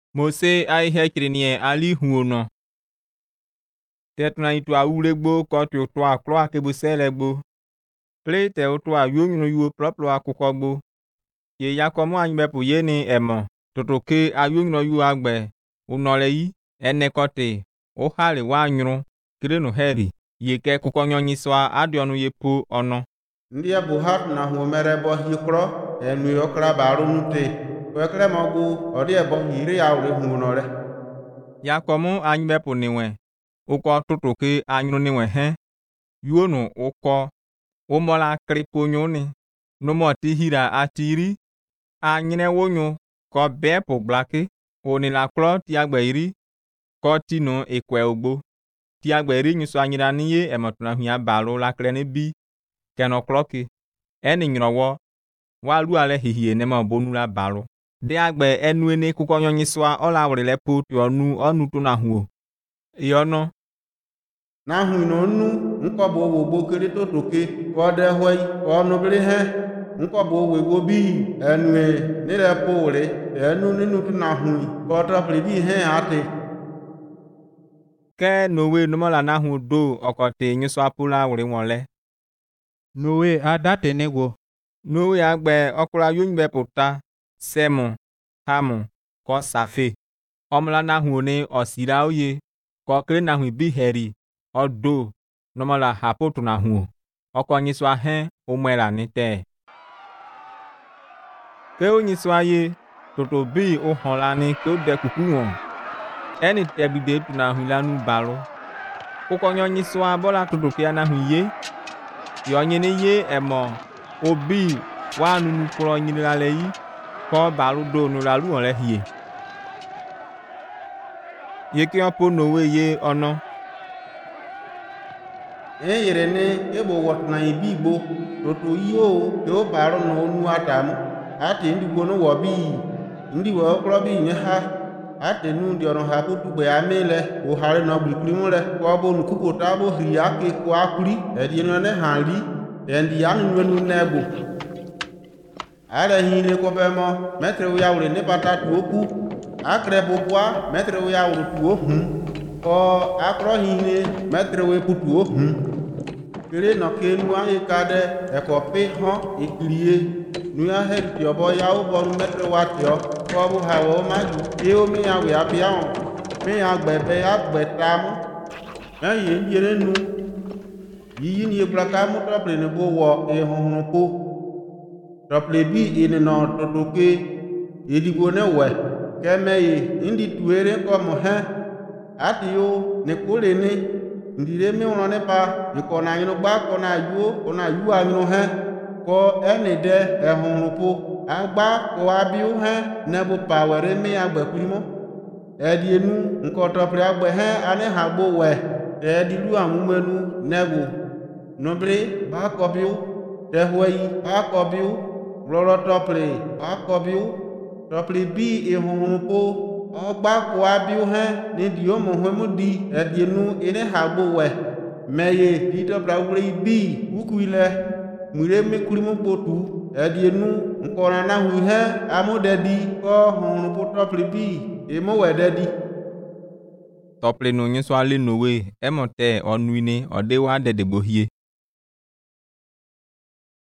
Mose ai hekrinie ali huono. Tetna itu awulegbo ko tu to aklo akebuselegbo. Plete oto ayonyno yuo proplo akukogbo. Ye yakomo anybepu yeni emo. Totoke ayonyno yuo agbe. Unole yi enekote. Ohale wa nyro. Kreno heri. Ye ke kukonyo nyiswa adionu ye pu ono. Ndia buhat na huomere bo hikro. Enu yokra baru nute. Wekre mogu odi ebo hiri awre huonore. Yakomo anybepu niwe. Uko totoke anyro niwe he. Yuonu uko. Umola kriponyoni. Numo tihira atiri. Anyine wonyo. Ko bepo blake. Onila klo tiagbe iri. Ko tino ekwe ogbo. Tiagbe iri nyuso anyira niye emotuna huya balo lakre ne bi. Keno kloki. Eni nyrowo. Walu ale hihie nema bonu la balo. Diagbe enuene kukonyo nyiswa ola wrile putu onu tuna huo. Yono. Na huino nu. Nkobo wogbo kere totoke. Ko de hoi. Ko nobili he. Nkobo wegbo bi. Enue. Nile pole. Enu ninu tuna hui. Ko topli bi he ate. Ke nowe numola na hu do okote nyiswa pula wrile wole. Nowe adate negwo. Nowe agbe okula yonybe puta. Semu. Hamu. Ko safe. Omla na hu ne osira oye. Ko kre na hu bi heri. Odo. Numola hapotu na hu. Oko nyiswa he. Umwela nite. Ke o nyiswa ye. Toto bi o honla ni ke o de kuku won. Eni tebide tu na hu lanu balo. Kukonyo nyiswa bola toto ke na hu ye. Yonyene ye emo. Obi. Wa nunu kuro nyinilale yi. Ko balo do nulalu onle hie. Ye ki opo nowe ye ono. Yere ne ebo wotna ibibo. Toto yo. Ke o balo no nu atamu. Ate ndi gbono wobi. Ndi wo kro bi nye ha. Ate nu ndi ono ha putu gbe amele. O hare no blikli mu le. Ko bo nu kuko tabo hiri ake ko akuri. Edi no ne hanri. Endi anu nu nebo. Are hile ko bemo. Metre u yawre ne bata tuoku. Akre bobwa. Metre u yawre tuo Ko akro hile. Metre u putu Kere no ke nu aye kade. Eko pe hon ekliye. Nu ya heri ti obo ya ubo nu metre wa ti o. Ko bu ha wo maju. Ye o mi yawe apia on. Mi agbebe agbetamu. Ye yere nu. Yi ni eblaka mu tople ne bo wo ehunhun ko. Tople bi ene no totoke. Edigbo ne we. Kemeye ndi tuere ko mo he. Ati yo ne kole ne. Ndire mi ono ne pa. Nko na yino gba ko na yu anyo he. Ko ene de ehunhun ko. Agba ko abiu he. Ne bo pawere mi agbe kurimo. Edi enu nko tople agbe he ane hagbo we. Edi lu amumenu nego. Nobre ba kobiu. Tehwei ba kobiu. Roro tople ba kobiu. Tople bi ehunhun ko. Ogba ko abiu he. Ni di omo hwemu di. Edi enu ene hagbo we. Meye di tople agure bi. Uku ile. Mwire me kurimu potu. Edi enu nkona na hu he. Amo dedi. Ko hunhun po tople bi. Emo we dedi. Tople no nyiswa le nowe. Emote onuine odewa dedebo hie.